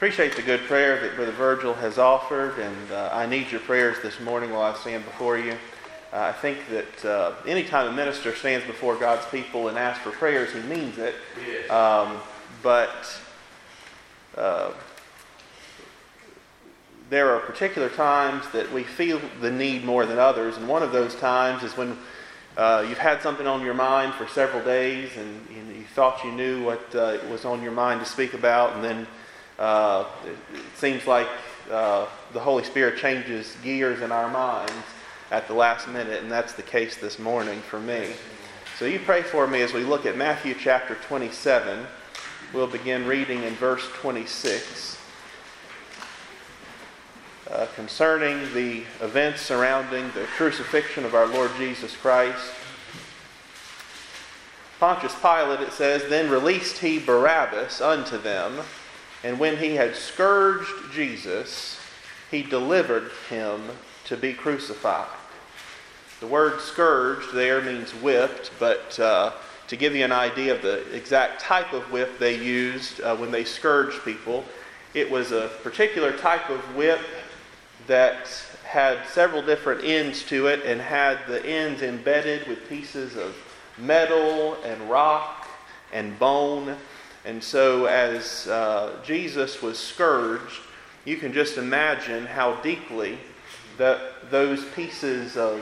Appreciate the good prayer that Brother Virgil has offered, and I need your prayers this morning while I stand before you. I think that anytime a minister stands before God's people and asks for prayers, he means it. But there are particular times that we feel the need more than others, and one of those times is when you've had something on your mind for several days, and you thought you knew what was on your mind to speak about, and then it seems like the Holy Spirit changes gears in our minds at the last minute, and that's the case this morning for me. So you pray for me as we look at Matthew chapter 27. We'll begin reading in verse 26 concerning the events surrounding the crucifixion of our Lord Jesus Christ. Pontius Pilate, it says, then released he Barabbas unto them, and when he had scourged Jesus, he delivered him to be crucified. The word scourged there means whipped, but to give you an idea of the exact type of whip they used when they scourged people, it was a particular type of whip that had several different ends to it and had the ends embedded with pieces of metal and rock and bone. And so as Jesus was scourged, you can just imagine how deeply those pieces of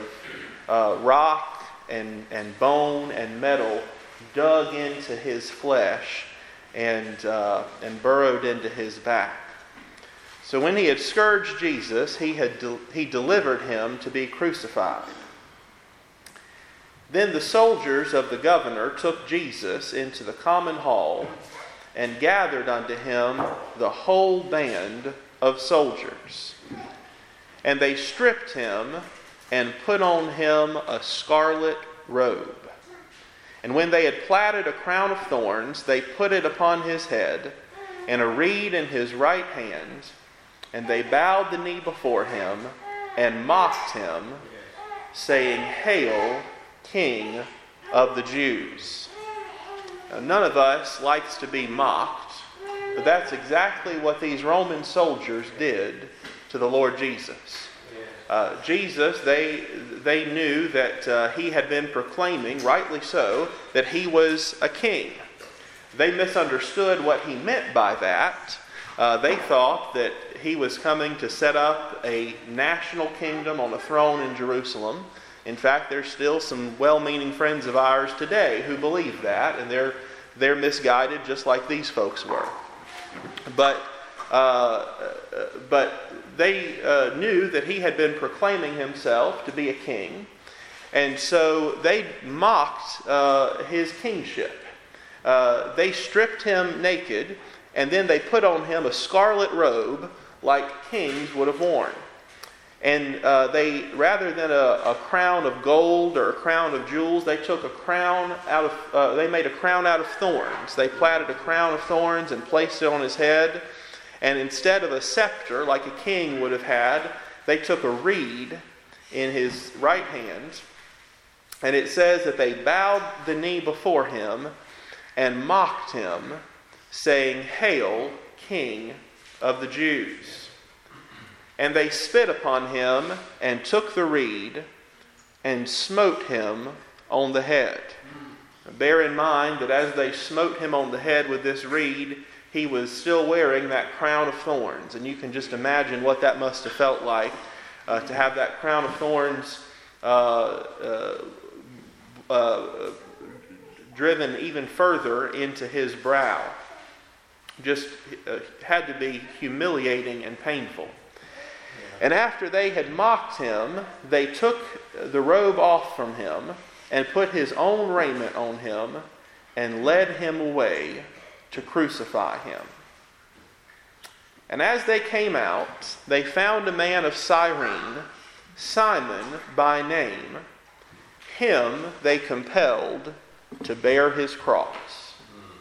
rock and bone and metal dug into his flesh and burrowed into his back. So when he had scourged Jesus, he delivered him to be crucified. Then the soldiers of the governor took Jesus into the common hall and gathered unto him the whole band of soldiers. And they stripped him and put on him a scarlet robe. And when they had platted a crown of thorns, they put it upon his head, and a reed in his right hand. And they bowed the knee before him and mocked him, saying, Hail, King of the Jews. Now, none of us likes to be mocked, but that's exactly what these Roman soldiers did to the Lord Jesus. Jesus, they knew that he had been proclaiming, rightly so, that he was a king. They misunderstood what he meant by that. They thought that he was coming to set up a national kingdom on a throne in Jerusalem. In fact, there's still some well-meaning friends of ours today who believe that, and they're misguided just like these folks were. But they knew that he had been proclaiming himself to be a king, and so they mocked his kingship. They stripped him naked, and then they put on him a scarlet robe like kings would have worn. And they, rather than a crown of gold or a crown of jewels, they took a crown they made a crown out of thorns. They platted a crown of thorns and placed it on his head. And instead of a scepter like a king would have had, they took a reed in his right hand. And it says that they bowed the knee before him and mocked him, saying, Hail, King of the Jews. And they spit upon him and took the reed and smote him on the head. Bear in mind that as they smote him on the head with this reed, he was still wearing that crown of thorns. And you can just imagine what that must have felt like to have that crown of thorns driven even further into his brow. Just had to be humiliating and painful. And after they had mocked him, they took the robe off from him and put his own raiment on him and led him away to crucify him. And as they came out, they found a man of Cyrene, Simon by name. Him they compelled to bear his cross.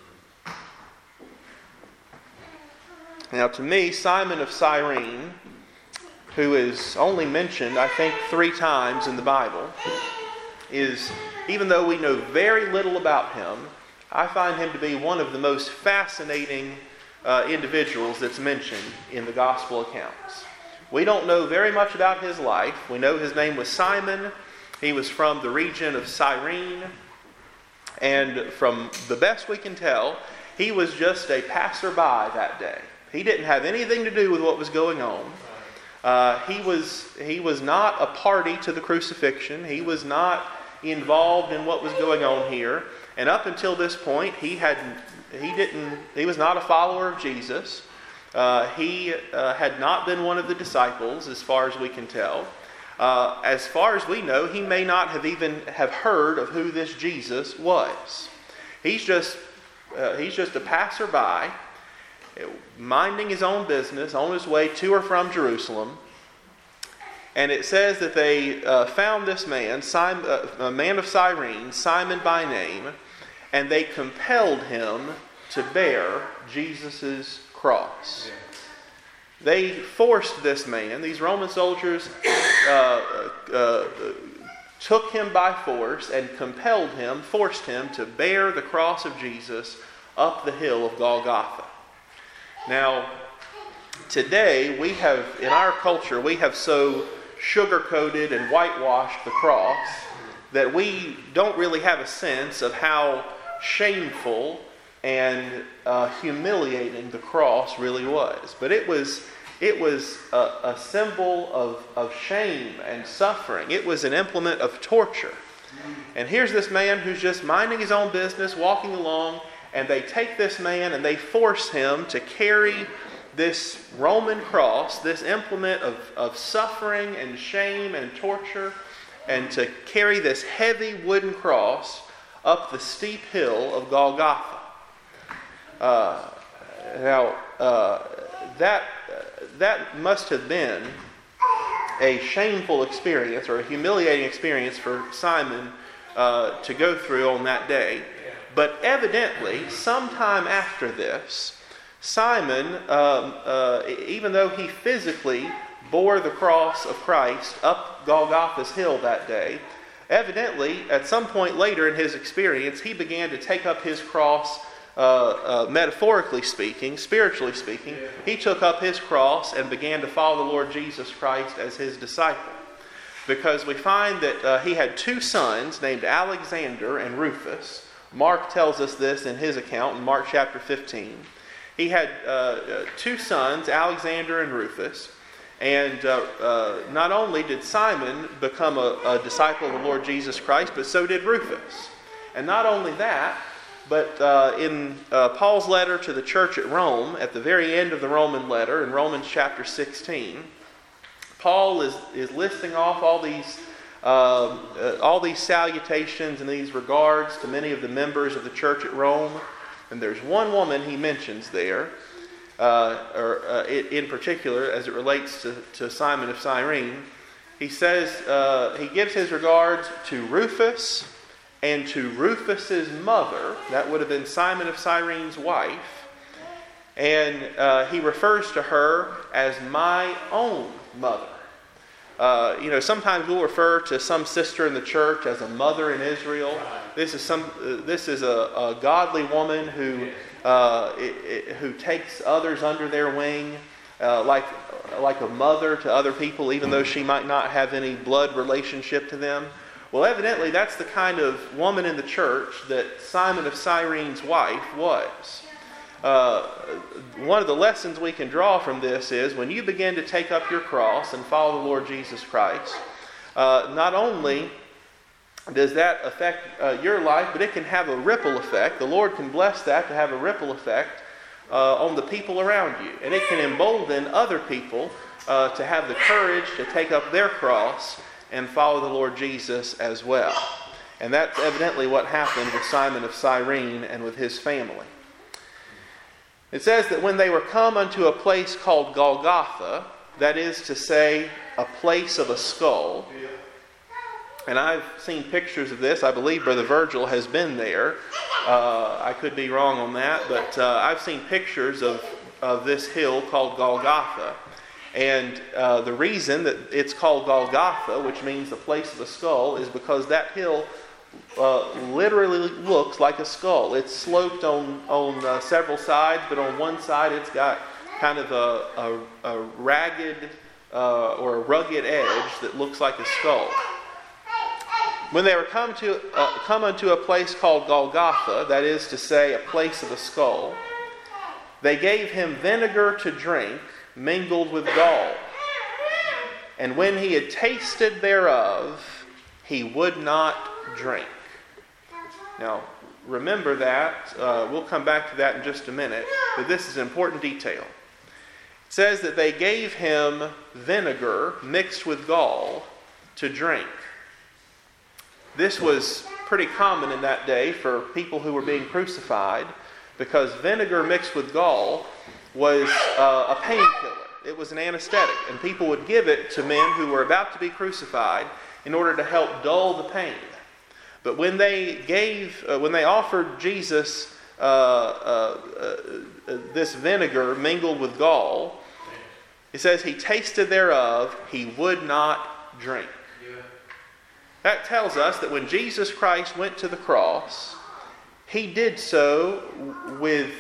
Now to me, Simon of Cyrene, who is only mentioned, I think, 3 times in the Bible, is, even though we know very little about him, I find him to be one of the most fascinating individuals that's mentioned in the gospel accounts. We don't know very much about his life. We know his name was Simon. He was from the region of Cyrene. And from the best we can tell, he was just a passerby that day. He didn't have anything to do with what was going on. He was not a party to the crucifixion. He was not involved in what was going on here. And up until this point, he was not a follower of Jesus. He had not been one of the disciples, as far as we can tell. As far as we know, he may not have even have heard of who this Jesus was. He's just a passerby, minding his own business on his way to or from Jerusalem. And it says that they found this man, a man of Cyrene, Simon by name, and they compelled him to bear Jesus' cross. They forced this man, these Roman soldiers took him by force and forced him to bear the cross of Jesus up the hill of Golgotha. Now, today in our culture, we have so sugar-coated and whitewashed the cross that we don't really have a sense of how shameful and humiliating the cross really was. But it was a symbol of shame and suffering. It was an implement of torture. And here's this man who's just minding his own business, walking along, and they take this man and they force him to carry this Roman cross, this implement of suffering and shame and torture, and to carry this heavy wooden cross up the steep hill of Golgotha. That must have been a shameful experience or a humiliating experience for Simon to go through on that day. But evidently, sometime after this, Simon, even though he physically bore the cross of Christ up Golgotha's hill that day, evidently, at some point later in his experience, he began to take up his cross, metaphorically speaking, spiritually speaking. He took up his cross and began to follow the Lord Jesus Christ as his disciple. Because we find that he had two sons named Alexander and Rufus. Mark tells us this in his account in Mark chapter 15. He had two sons, Alexander and Rufus. And not only did Simon become a disciple of the Lord Jesus Christ, but so did Rufus. And not only that, but in Paul's letter to the church at Rome, at the very end of the Roman letter, in Romans chapter 16, Paul is listing off all these salutations and these regards to many of the members of the church at Rome. And there's one woman he mentions there, in particular, as it relates to Simon of Cyrene. He says, he gives his regards to Rufus and to Rufus's mother. That would have been Simon of Cyrene's wife. And he refers to her as my own mother. Sometimes we'll refer to some sister in the church as a mother in Israel. This is a godly woman who takes others under their wing, like a mother to other people, even though she might not have any blood relationship to them. Well, evidently, that's the kind of woman in the church that Simon of Cyrene's wife was. One of the lessons we can draw from this is when you begin to take up your cross and follow the Lord Jesus Christ, not only does that affect your life, but it can have a ripple effect. The Lord can bless that to have a ripple effect on the people around you. And it can embolden other people to have the courage to take up their cross and follow the Lord Jesus as well. And that's evidently what happened with Simon of Cyrene and with his family. It says that when they were come unto a place called Golgotha, that is to say, a place of a skull. And I've seen pictures of this. I believe Brother Virgil has been there. I could be wrong on that, but I've seen pictures of this hill called Golgotha. And the reason that it's called Golgotha, which means the place of a skull, is because that hill literally looks like a skull. It's sloped on several sides, but on one side it's got kind of a ragged or a rugged edge that looks like a skull. When they were come unto a place called Golgotha, that is to say, a place of a skull, they gave him vinegar to drink, mingled with gall. And when he had tasted thereof, he would not drink. Now, remember that. We'll come back to that in just a minute. But this is an important detail. It says that they gave him vinegar mixed with gall to drink. This was pretty common in that day for people who were being crucified, because vinegar mixed with gall was a painkiller. It was an anesthetic, and people would give it to men who were about to be crucified in order to help dull the pain. But when they offered Jesus this vinegar mingled with gall, it says he tasted thereof, he would not drink. That tells us that when Jesus Christ went to the cross, he did so with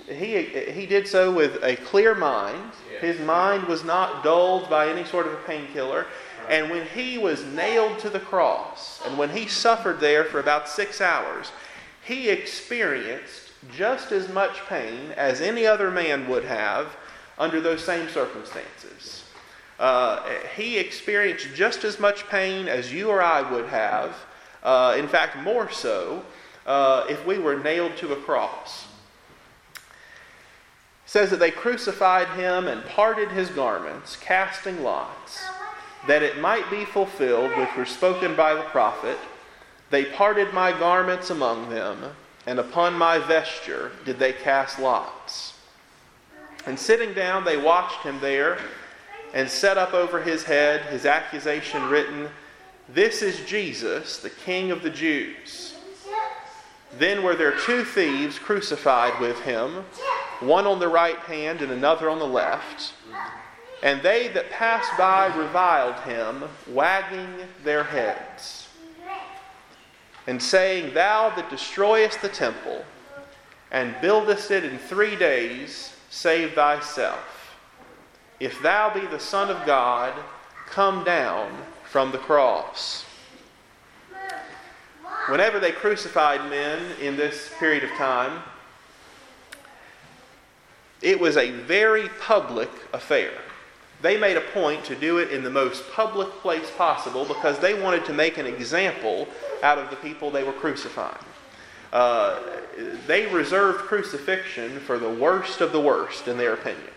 a clear mind. His mind was not dulled by any sort of a painkiller. And when he was nailed to the cross, and when he suffered there for about 6 hours, he experienced just as much pain as any other man would have under those same circumstances. He experienced just as much pain as you or I would have, in fact more so, if we were nailed to a cross. It says that they crucified him and parted his garments, casting lots, that it might be fulfilled which were spoken by the prophet, they parted my garments among them, and upon my vesture did they cast lots. And sitting down they watched him there, and set up over his head his accusation written, "This is Jesus, the King of the Jews." Then were there 2 thieves crucified with him, one on the right hand and another on the left. And they that passed by reviled him, wagging their heads, and saying, "Thou that destroyest the temple, and buildest it in 3 days, save thyself. If thou be the Son of God, come down from the cross." Whenever they crucified men in this period of time, it was a very public affair. They made a point to do it in the most public place possible because they wanted to make an example out of the people they were crucifying. They reserved crucifixion for the worst of the worst, in their opinion.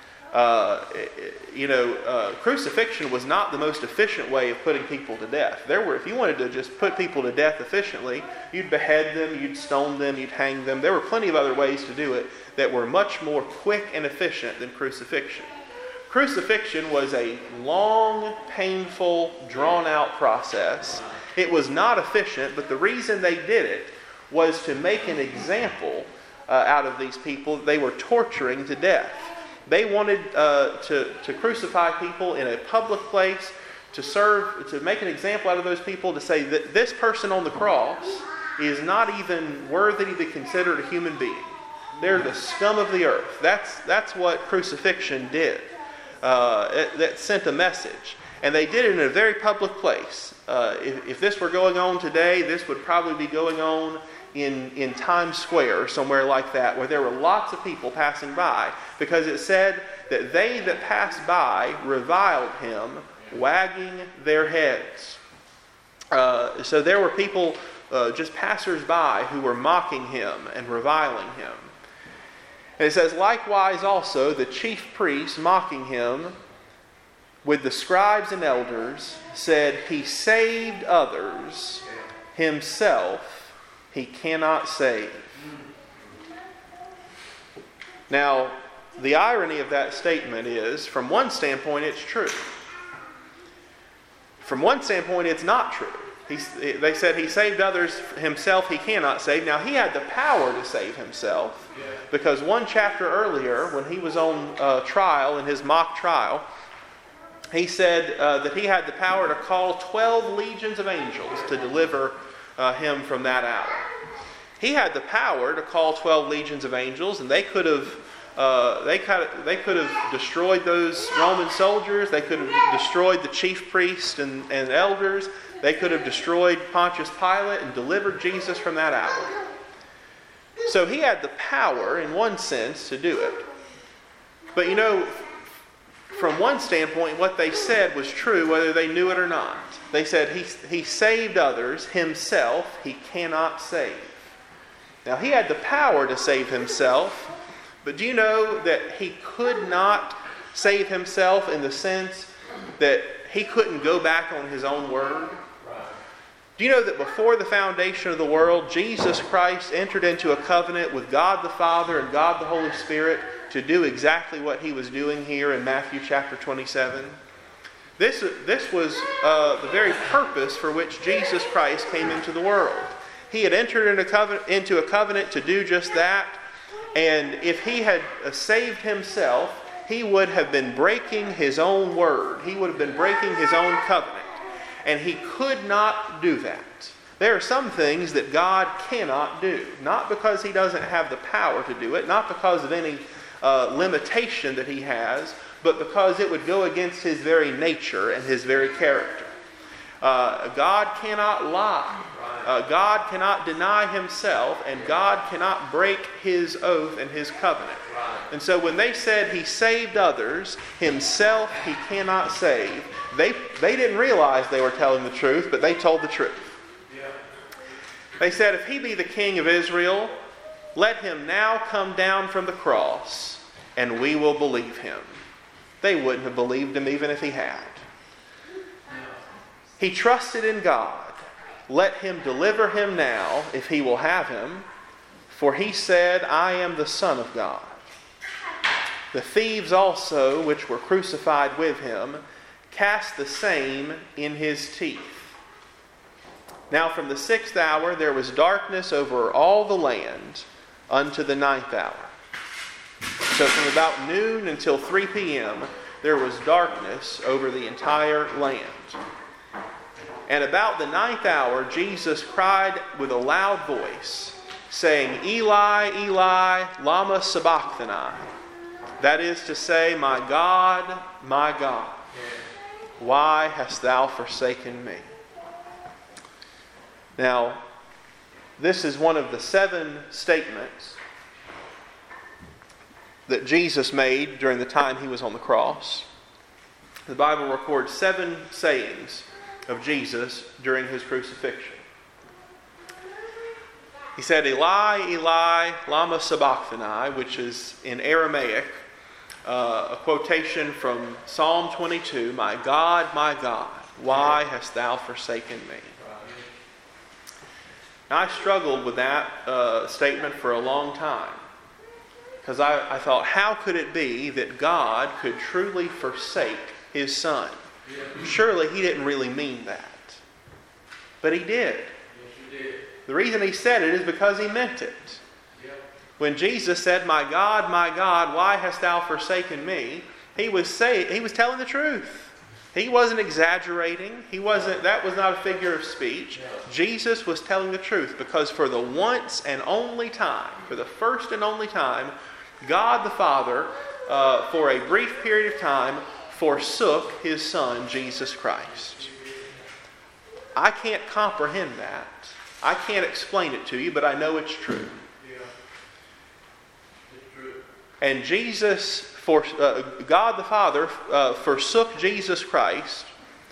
Crucifixion was not the most efficient way of putting people to death. If you wanted to just put people to death efficiently, you'd behead them, you'd stone them, you'd hang them. There were plenty of other ways to do it that were much more quick and efficient than crucifixion. Crucifixion was a long, painful, drawn-out process. It was not efficient, but the reason they did it was to make an example out of these people they were torturing to death. They wanted to crucify people in a public place, to make an example out of those people, to say that this person on the cross is not even worthy to be considered a human being. They're the scum of the earth. That's what crucifixion did. That sent a message. And they did it in a very public place. If this were going on today, this would probably be going on in Times Square or somewhere like that, where there were lots of people passing by, because it said that they that passed by reviled him, wagging their heads. So there were people, just passers-by, who were mocking him and reviling him. And it says, likewise also the chief priests, mocking him with the scribes and elders, said, "He saved others, himself he cannot save." Now, the irony of that statement is, from one standpoint, it's true. From one standpoint, it's not true. They said he saved others, himself he cannot save. Now, he had the power to save himself, because one chapter earlier, when he was on trial, in his mock trial, he said that he had the power to call 12 legions of angels to deliver him from that hour. He had the power to call 12 legions of angels, and they could have destroyed those Roman soldiers. They could have destroyed the chief priests and elders. They could have destroyed Pontius Pilate and delivered Jesus from that hour. So he had the power, in one sense, to do it. But from one standpoint, what they said was true, whether they knew it or not. They said he saved others, himself he cannot save. Now, he had the power to save himself, but do you know that he could not save himself in the sense that he couldn't go back on his own word? Do you know that before the foundation of the world, Jesus Christ entered into a covenant with God the Father and God the Holy Spirit to do exactly what he was doing here in Matthew chapter 27? This was the very purpose for which Jesus Christ came into the world. He had entered into a covenant to do just that, and if he had saved himself, he would have been breaking his own word. He would have been breaking his own covenant. And he could not do that. There are some things that God cannot do. Not because he doesn't have the power to do it, not because of any limitation that he has, but because it would go against his very nature and his very character. God cannot lie. God cannot deny himself, and God cannot break his oath and his covenant. And so when they said he saved others, himself he cannot save, they didn't realize they were telling the truth, but they told the truth. They said, if he be the king of Israel, let him now come down from the cross, and we will believe him. They wouldn't have believed him even if he had. He trusted in God. Let him deliver him now, if he will have him. For he said, I am the Son of God. The thieves also, which were crucified with him, cast the same in his teeth. Now from the 6th hour there was darkness over all the land unto the 9th hour. So from about noon until 3 p.m. there was darkness over the entire land. And about the 9th hour Jesus cried with a loud voice, saying, Eli, Eli, lama sabachthani. That is to say, my God, why hast thou forsaken me? Now, this is one of the 7 statements that Jesus made during the time he was on the cross. The Bible records 7 sayings of Jesus during his crucifixion. He said, Eli, Eli, lama sabachthani, which is in Aramaic, a quotation from Psalm 22, my God, why hast thou forsaken me? Now, I struggled with that statement for a long time, because I thought, how could it be that God could truly forsake his Son? Surely he didn't really mean that. But he did. The reason he said it is because he meant it. When Jesus said, my God, why hast thou forsaken me? He was telling the truth. He wasn't exaggerating. That was not a figure of speech. Jesus was telling the truth, because for the once and only time, for the first and only time, God the Father, for a brief period of time, forsook his Son, Jesus Christ. I can't comprehend that. I can't explain it to you, but I know it's true. And God the Father forsook Jesus Christ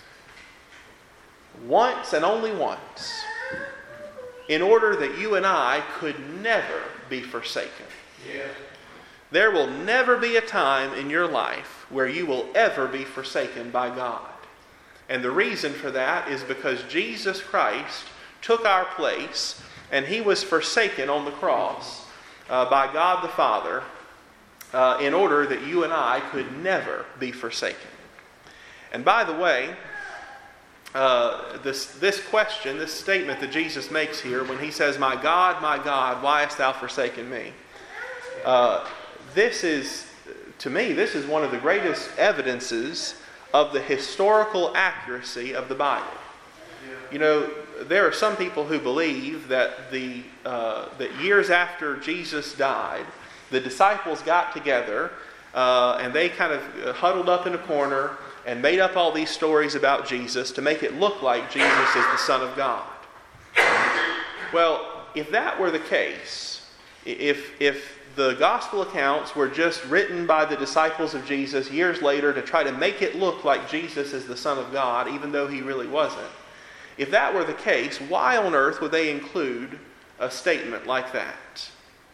once and only once, in order that you and I could never be forsaken. There will never be a time in your life where you will ever be forsaken by God. And the reason for that is because Jesus Christ took our place, and he was forsaken on the cross by God the Father, in order that you and I could never be forsaken. And by the way, this question, this statement that Jesus makes here when he says, my God, why hast thou forsaken me? To me, this is one of the greatest evidences of the historical accuracy of the Bible. You know, there are some people who believe that that years after Jesus died, the disciples got together and they kind of huddled up in a corner and made up all these stories about Jesus to make it look like Jesus is the Son of God. Well, if that were the case, if the gospel accounts were just written by the disciples of Jesus years later to try to make it look like Jesus is the Son of God, even though he really wasn't, if that were the case, why on earth would they include a statement like that?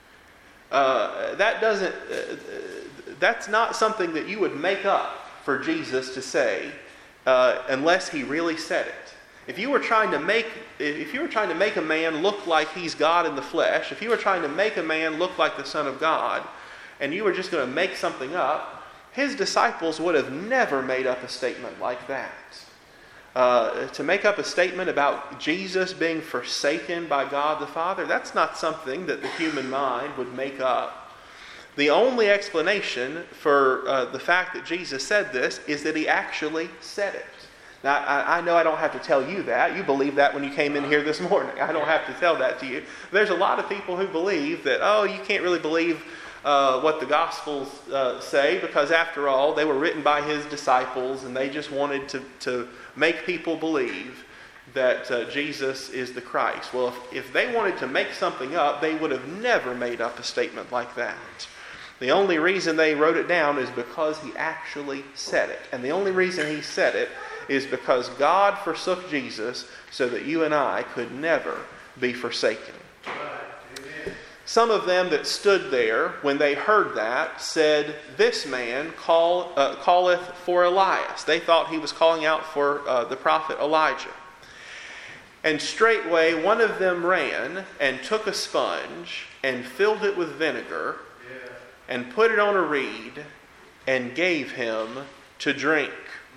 That's not something that you would make up for Jesus to say unless he really said it. If you were trying to make a man look like he's God in the flesh, if you were trying to make a man look like the Son of God, and you were just going to make something up, his disciples would have never made up a statement like that. To make up a statement about Jesus being forsaken by God the Father, that's not something that the human mind would make up. The only explanation for the fact that Jesus said this is that he actually said it. Now, I know I don't have to tell you that. You believe that when you came in here this morning. I don't have to tell that to you. There's a lot of people who believe that, you can't really believe what the Gospels say, because after all, they were written by his disciples and they just wanted to make people believe that Jesus is the Christ. Well, if they wanted to make something up, they would have never made up a statement like that. The only reason they wrote it down is because he actually said it. And the only reason he said it is because God forsook Jesus so that you and I could never be forsaken. Some of them that stood there when they heard that said, "This man calleth for Elias." They thought he was calling out for the prophet Elijah. And straightway one of them ran and took a sponge and filled it with vinegar and put it on a reed and gave him to drink.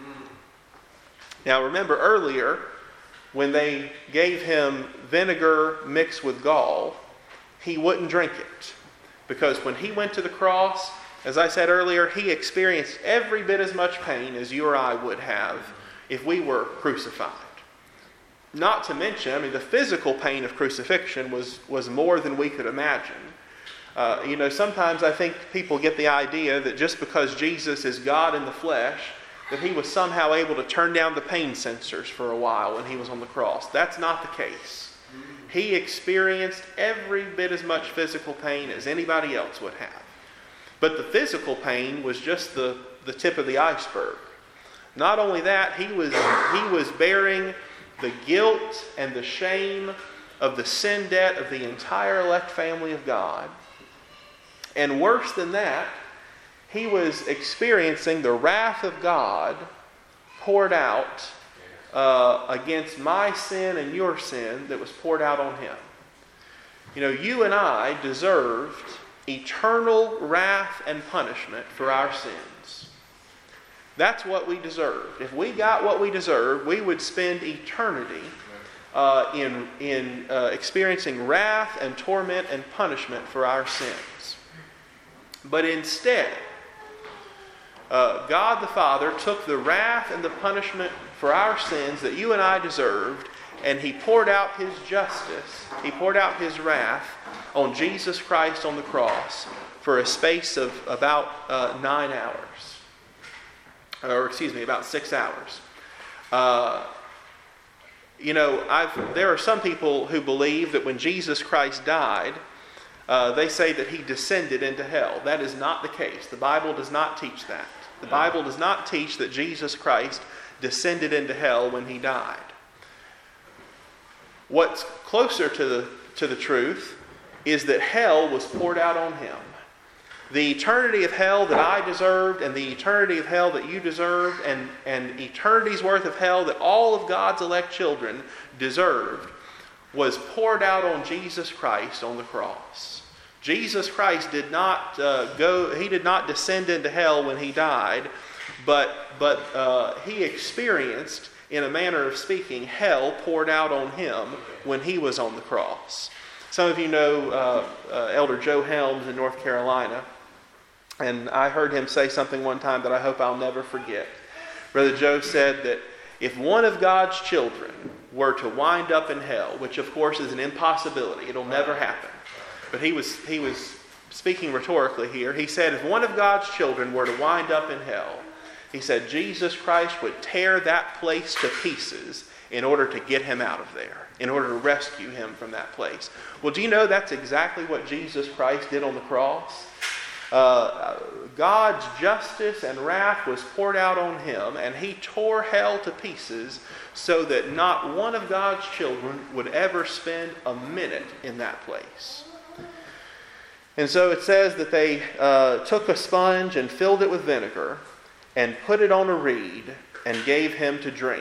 Now remember earlier, when they gave him vinegar mixed with gall, he wouldn't drink it. Because when he went to the cross, as I said earlier, he experienced every bit as much pain as you or I would have if we were crucified. Not to mention, the physical pain of crucifixion was more than we could imagine. Sometimes I think people get the idea that just because Jesus is God in the flesh, that he was somehow able to turn down the pain sensors for a while when he was on the cross. That's not the case. He experienced every bit as much physical pain as anybody else would have. But the physical pain was just the tip of the iceberg. Not only that, he was bearing the guilt and the shame of the sin debt of the entire elect family of God. And worse than that, he was experiencing the wrath of God poured out against my sin and your sin that was poured out on him. You and I deserved eternal wrath and punishment for our sins. That's what we deserved. If we got what we deserved, we would spend eternity in experiencing wrath and torment and punishment for our sins. But instead, God the Father took the wrath and the punishment for our sins that you and I deserved, and he poured out his justice, he poured out his wrath on Jesus Christ on the cross for a space of about 9 hours. About 6 hours. There are some people who believe that when Jesus Christ died, they say that he descended into hell. That is not the case. The Bible does not teach that. The Bible does not teach that Jesus Christ descended into hell when he died. What's closer to the truth is that hell was poured out on him. The eternity of hell that I deserved, and the eternity of hell that you deserved, and eternity's worth of hell that all of God's elect children deserved, was poured out on Jesus Christ on the cross. Jesus Christ did not he did not descend into hell when he died, but he experienced, in a manner of speaking, hell poured out on him when he was on the cross. Some of you know Elder Joe Helms in North Carolina, and I heard him say something one time that I hope I'll never forget. Brother Joe said that if one of God's children were to wind up in hell, which of course is an impossibility. It'll never happen. But he was speaking rhetorically here. He said if one of God's children were to wind up in hell, he said Jesus Christ would tear that place to pieces in order to get him out of there, in order to rescue him from that place. Well, do you know that's exactly what Jesus Christ did on the cross? God's justice and wrath was poured out on him, and he tore hell to pieces so that not one of God's children would ever spend a minute in that place. And so it says that they took a sponge and filled it with vinegar and put it on a reed and gave him to drink.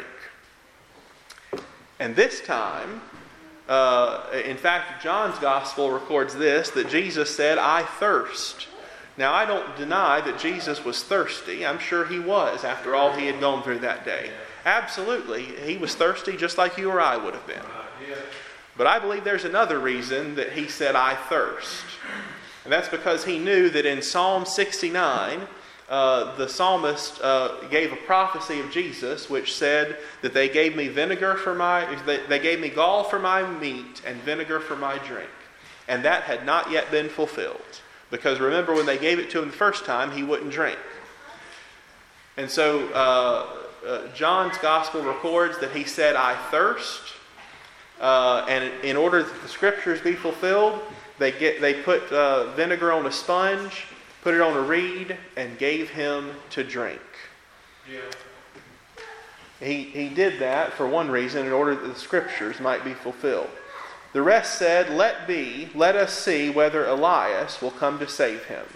And this time, in fact, John's gospel records this, that Jesus said, "I thirst." Now, I don't deny that Jesus was thirsty. I'm sure he was after all he had gone through that day. Absolutely, he was thirsty just like you or I would have been. But I believe there's another reason that he said, "I thirst." And that's because he knew that in Psalm 69, the psalmist gave a prophecy of Jesus, which said that they gave me they gave me gall for my meat and vinegar for my drink. And that had not yet been fulfilled. Because remember, when they gave it to him the first time, he wouldn't drink. And so John's gospel records that he said, "I thirst." And in order that the scriptures be fulfilled, they put vinegar on a sponge, put it on a reed, and gave him to drink. Yeah. He did that for one reason, in order that the scriptures might be fulfilled. The rest said, let us see whether Elias will come to save him."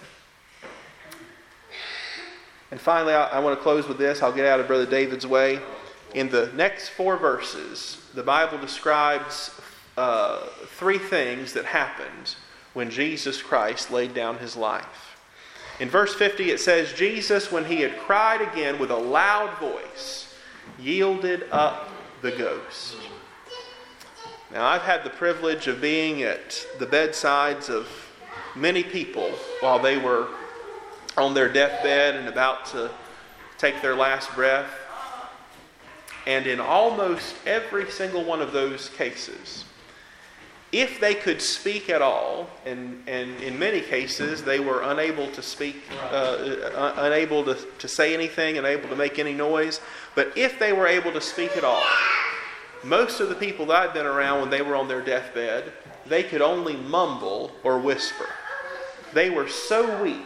And finally, I want to close with this. I'll get out of Brother David's way. In the next 4 verses, the Bible describes 3 things that happened when Jesus Christ laid down his life. In verse 50 it says, Jesus, when he had cried again with a loud voice, yielded up the ghost. Now, I've had the privilege of being at the bedsides of many people while they were on their deathbed and about to take their last breath. And in almost every single one of those cases, if they could speak at all, and in many cases they were unable to speak, unable to say anything, unable to make any noise, but if they were able to speak at all, most of the people that I've been around when they were on their deathbed, they could only mumble or whisper. They were so weak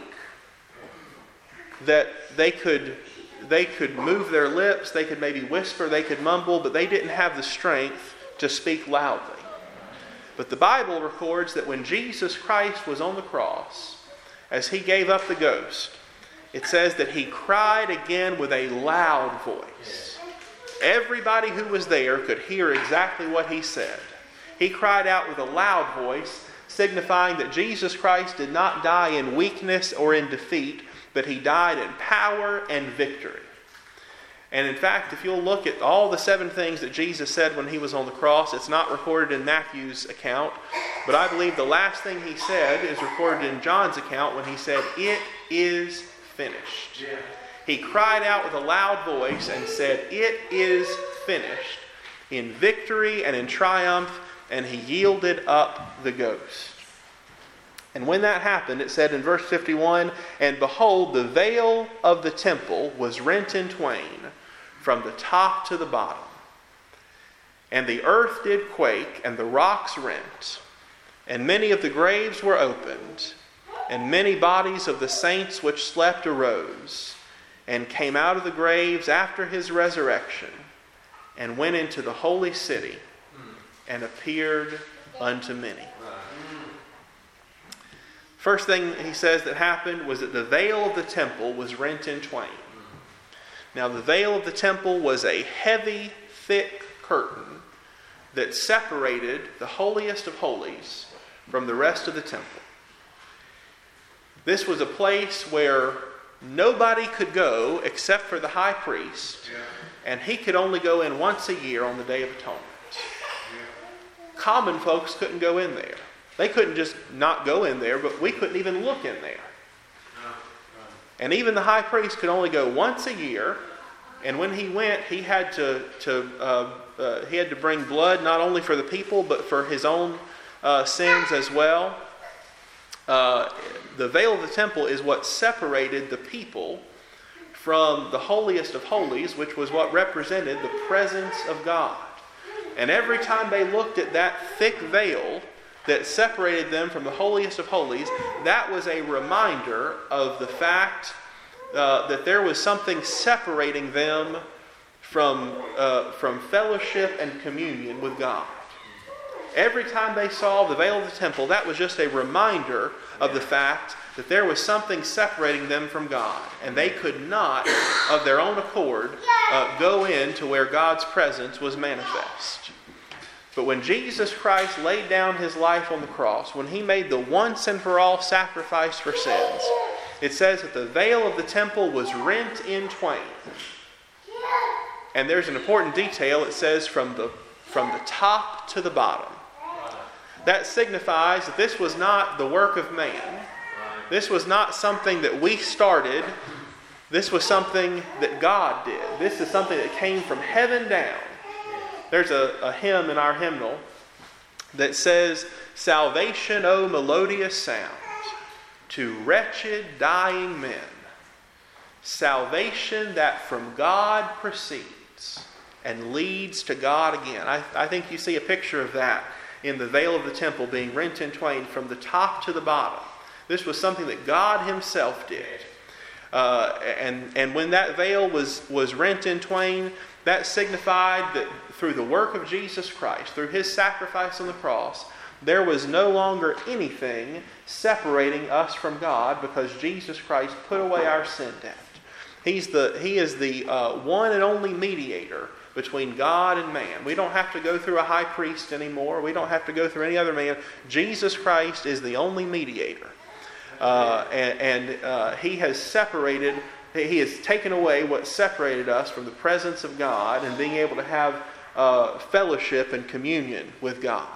that they could move their lips, they could maybe whisper, they could mumble, but they didn't have the strength to speak loudly. But the Bible records that when Jesus Christ was on the cross, as he gave up the ghost, it says that he cried again with a loud voice. Everybody who was there could hear exactly what he said. He cried out with a loud voice, signifying that Jesus Christ did not die in weakness or in defeat, but he died in power and victory. And in fact, if you'll look at all the 7 things that Jesus said when he was on the cross, it's not recorded in Matthew's account, but I believe the last thing he said is recorded in John's account when he said, "It is finished." Yeah. He cried out with a loud voice and said, "It is finished," in victory and in triumph, and he yielded up the ghost. And when that happened, it said in verse 51, "And behold, the veil of the temple was rent in twain from the top to the bottom. And the earth did quake, and the rocks rent, and many of the graves were opened, and many bodies of the saints which slept arose, and came out of the graves after his resurrection, and went into the holy city, and appeared unto many." First thing he says that happened was that the veil of the temple was rent in twain. Now, the veil of the temple was a heavy, thick curtain that separated the holiest of holies from the rest of the temple. This was a place where nobody could go except for the high priest, and he could only go in once a year on the Day of Atonement. Common folks couldn't go in there. They couldn't just not go in there, but we couldn't even look in there. And even the high priest could only go once a year, And when he went, he had to bring blood not only for the people but for his own sins as well. The veil of the temple is what separated the people from the holiest of holies, which was what represented the presence of God. And every time they looked at that thick veil that separated them from the holiest of holies, that was a reminder of the fact that there was something separating them from fellowship and communion with God. Every time they saw the veil of the temple, that was just a reminder of the fact that there was something separating them from God. And they could not, of their own accord, go into where God's presence was manifest. But when Jesus Christ laid down his life on the cross, when he made the once and for all sacrifice for sins, it says that the veil of the temple was rent in twain. And there's an important detail. It says from the top to the bottom. That signifies that this was not the work of man. This was not something that we started. This was something that God did. This is something that came from heaven down. There's a hymn in our hymnal that says, "Salvation, O melodious sound, to wretched dying men. Salvation that from God proceeds and leads to God again." I think you see a picture of that in the veil of the temple being rent in twain from the top to the bottom. This was something that God himself did. And when that veil was rent in twain, that signified that through the work of Jesus Christ, through his sacrifice on the cross, there was no longer anything separating us from God, because Jesus Christ put away our sin debt. He is the one and only mediator between God and man. We don't have to go through a high priest anymore. We don't have to go through any other man. Jesus Christ is the only mediator. He has separated, he has taken away what separated us from the presence of God and being able to have fellowship and communion with God.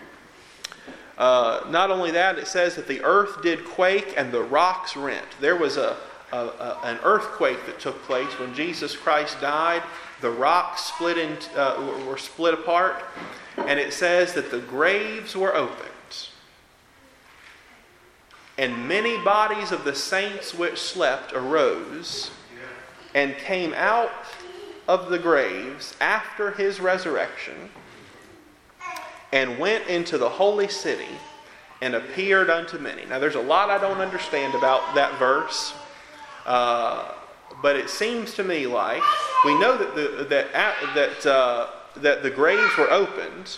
Not only that, it says that the earth did quake and the rocks rent. There was an earthquake that took place when Jesus Christ died. The rocks were split apart, and it says that the graves were opened. And many bodies of the saints which slept arose and came out of the graves after his resurrection, and went into the holy city and appeared unto many. Now there's a lot I don't understand about that verse, but it seems to me like we know that the graves were opened,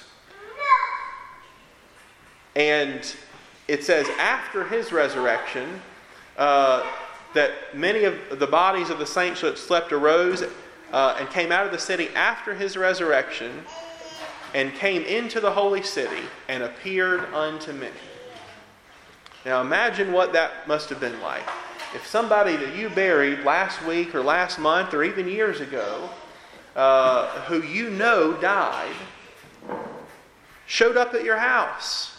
and it says after his resurrection that many of the bodies of the saints that slept arose and came out of the city after his resurrection, and came into the holy city and appeared unto many. Now imagine what that must have been like. If somebody that you buried last week or last month or even years ago, who you know died, showed up at your house,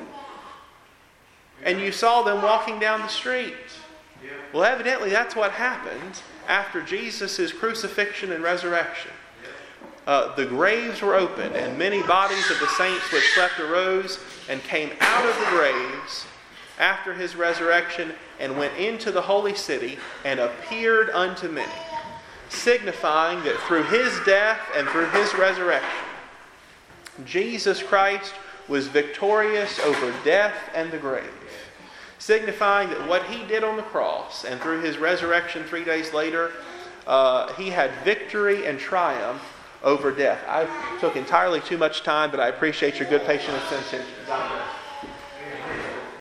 and you saw them walking down the street. Well, evidently that's what happened after Jesus' crucifixion and resurrection. The graves were opened, and many bodies of the saints which slept arose and came out of the graves after his resurrection, and went into the holy city and appeared unto many, signifying that through his death and through his resurrection, Jesus Christ was victorious over death and the grave, signifying that what he did on the cross and through his resurrection 3 days later, he had victory and triumph over death. I took entirely too much time, but I appreciate your good patience and attention.